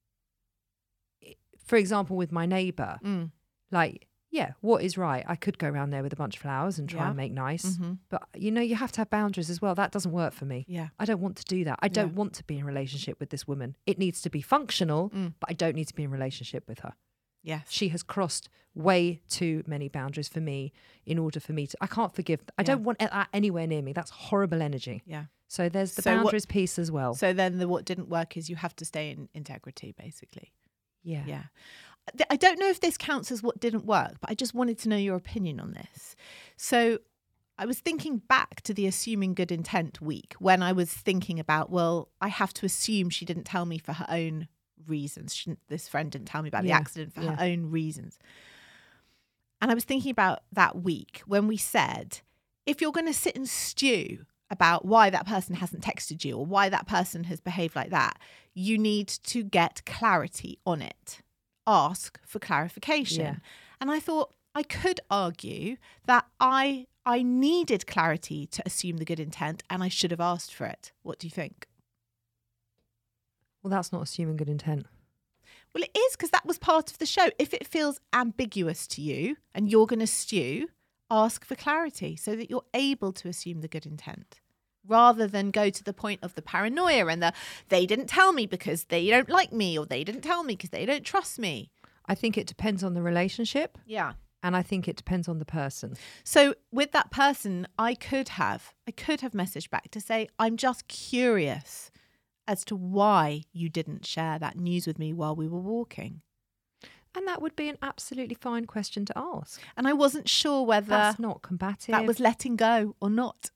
for example, with my neighbour, like, yeah, what is right? I could go around there with a bunch of flowers and try Yeah. and make nice. Mm-hmm. But, you have to have boundaries as well. That doesn't work for me. Yeah. I don't want to do that. I don't want to be in a relationship with this woman. It needs to be functional, but I don't need to be in a relationship with her. Yes. She has crossed way too many boundaries for me in order for me to... I can't forgive... I don't want that anywhere near me. That's horrible energy. Yeah. So there's the So what- boundaries piece as well. So then what didn't work is you have to stay in integrity, basically. Yeah. Yeah. I don't know if this counts as what didn't work, but I just wanted to know your opinion on this. So I was thinking back to the assuming good intent week when I was thinking about, well, I have to assume she didn't tell me for her own reasons. This friend didn't tell me about the accident for her own reasons. And I was thinking about that week when we said, if you're going to sit and stew about why that person hasn't texted you or why that person has behaved like that, you need to get clarity on it. Ask for clarification. Yeah. And I thought I could argue that I needed clarity to assume the good intent and I should have asked for it. What do you think? Well, that's not assuming good intent. Well, it is, because that was part of the show. If it feels ambiguous to you and you're going to stew, ask for clarity so that you're able to assume the good intent rather than go to the point of the paranoia and they didn't tell me because they don't like me, or they didn't tell me because they don't trust me. I think it depends on the relationship. Yeah. And I think it depends on the person. So with that person, I could have messaged back to say, I'm just curious as to why you didn't share that news with me while we were walking. And that would be an absolutely fine question to ask. And I wasn't sure whether That's not combative. that was letting go or not.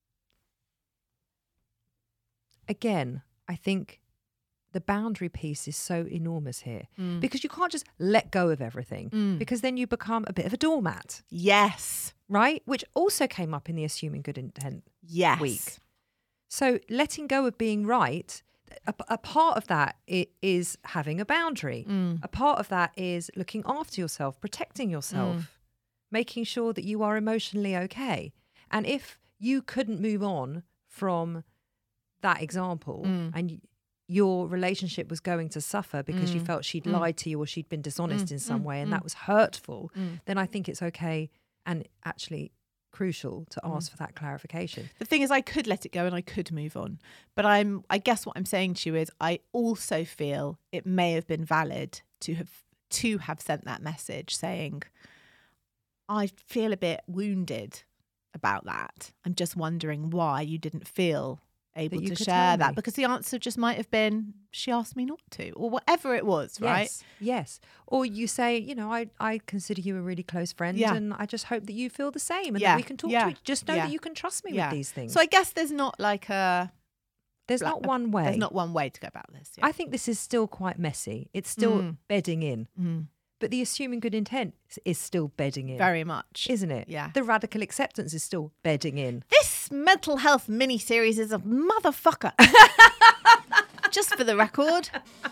Again, I think the boundary piece is so enormous here because you can't just let go of everything because then you become a bit of a doormat. Yes. Right? Which also came up in the assuming good intent week. So letting go of being right, a part of that is having a boundary. A part of that is looking after yourself, protecting yourself, making sure that you are emotionally okay. And if you couldn't move on from that example and your relationship was going to suffer because you felt she'd lied to you or she'd been dishonest in some way and that was hurtful, then I think it's okay and actually crucial to ask for that clarification. The thing is, I could let it go and I could move on. But I guess what I'm saying to you is I also feel it may have been valid to have sent that message saying, I feel a bit wounded about that. I'm just wondering why you didn't feel able to share that, because the answer just might have been she asked me not to, or whatever it was, right? Yes. Or you say, I consider you a really close friend and I just hope that you feel the same and that we can talk to each. Just know that you can trust me with these things. So I guess there's not like there's not one way. There's not one way to go about this. I think this is still quite messy. It's still bedding in. But the assuming good intent is still bedding in. Very much. Isn't it? Yeah. The radical acceptance is still bedding in. This mental health mini-series is a motherfucker. Just for the record.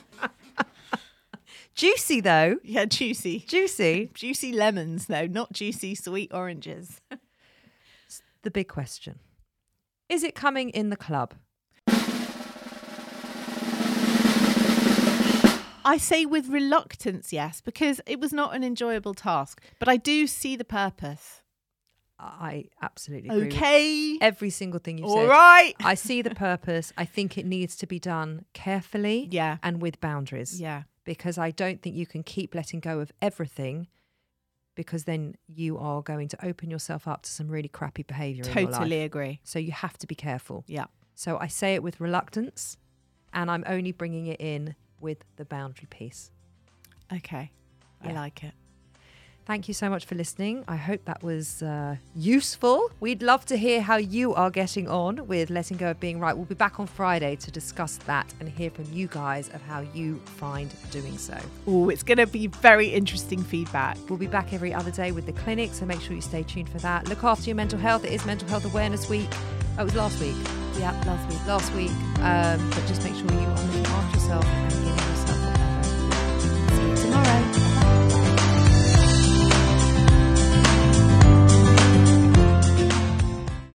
Juicy, though. Yeah, juicy. Juicy. Juicy lemons, though, not juicy sweet oranges. The big question. Is it coming in the club? I say with reluctance, yes, because it was not an enjoyable task. But I do see the purpose. I absolutely agree. Okay. With every single thing you've said. All right. I see the purpose. I think it needs to be done carefully and with boundaries. Yeah. Because I don't think you can keep letting go of everything, because then you are going to open yourself up to some really crappy behaviour in your life. Totally agree. So you have to be careful. Yeah. So I say it with reluctance, and I'm only bringing it in with the boundary piece. Okay. I like it. Thank you so much for listening. I hope that was useful. We'd love to hear how you are getting on with letting go of being right. We'll be back on Friday to discuss that and hear from you guys of how you find doing so. Oh, it's going to be very interesting feedback. We'll be back every other day with the clinic, so make sure you stay tuned for that. Look after your mental health. It is Mental Health Awareness Week. Oh, it was last week. Yeah, last week. But just make sure you are looking after yourself and giving